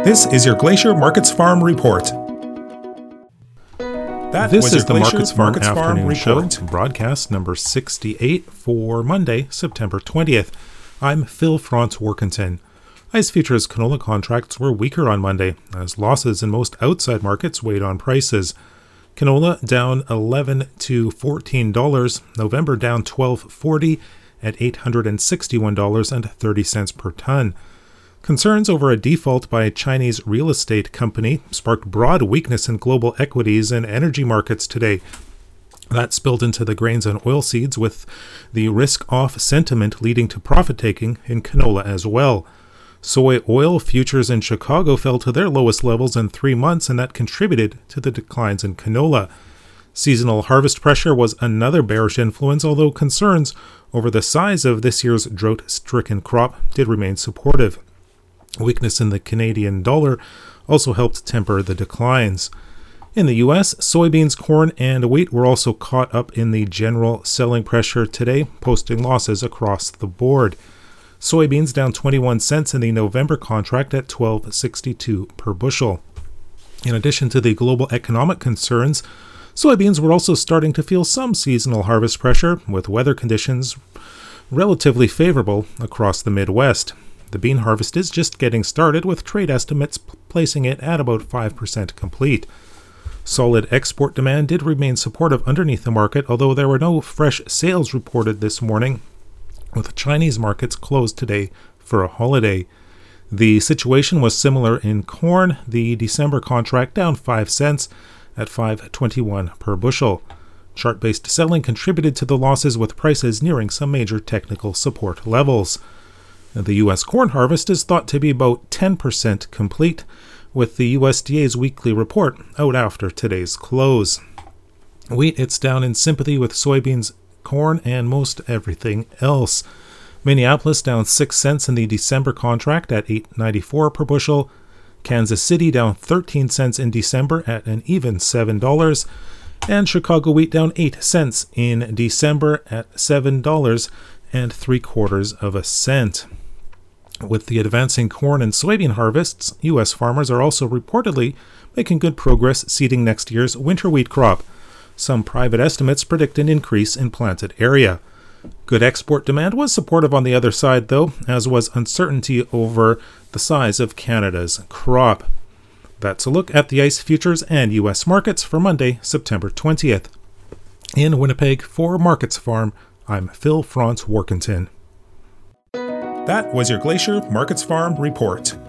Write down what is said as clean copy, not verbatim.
This is your Glacier Markets Farm Report. This is the Markets Farm Afternoon Show, broadcast number 68 for Monday, September 20th. I'm Phil Franz Workington. ICE futures canola contracts were weaker on Monday, as losses in most outside markets weighed on prices. Canola down $11 to $14, November down $12.40 at $861.30 per ton. Concerns over a default by a Chinese real estate company sparked broad weakness in global equities and energy markets today. That spilled into the grains and oilseeds, with the risk-off sentiment leading to profit-taking in canola as well. Soy oil futures in Chicago fell to their lowest levels in 3 months, and that contributed to the declines in canola. Seasonal harvest pressure was another bearish influence, although concerns over the size of this year's drought-stricken crop did remain supportive. Weakness in the Canadian dollar also helped temper the declines. In the U.S., soybeans, corn, and wheat were also caught up in the general selling pressure today, posting losses across the board. Soybeans down 21 cents in the November contract at $12.62 per bushel. In addition to the global economic concerns, soybeans were also starting to feel some seasonal harvest pressure, with weather conditions relatively favorable across the Midwest. The bean harvest is just getting started, with trade estimates placing it at about 5% complete. Solid export demand did remain supportive underneath the market, although there were no fresh sales reported this morning, with Chinese markets closed today for a holiday. The situation was similar in corn, the December contract down 5 cents at $5.21 per bushel. Chart-based selling contributed to the losses, with prices nearing some major technical support levels. The U.S. corn harvest is thought to be about 10% complete, with the USDA's weekly report out after today's close. Wheat, it's down in sympathy with soybeans, corn, and most everything else. Minneapolis down 6 cents in the December contract at $8.94 per bushel. Kansas City down 13 cents in December at an even $7. And Chicago wheat down 8 cents in December at $7.75. With the advancing corn and soybean harvests, U.S. farmers are also reportedly making good progress seeding next year's winter wheat crop. Some private estimates predict an increase in planted area. Good export demand was supportive on the other side, though, as was uncertainty over the size of Canada's crop. That's a look at the ICE futures and U.S. markets for Monday, September 20th. In Winnipeg for Markets Farm, I'm Phil Franz Workington. That was your Glacier Markets Farm Report.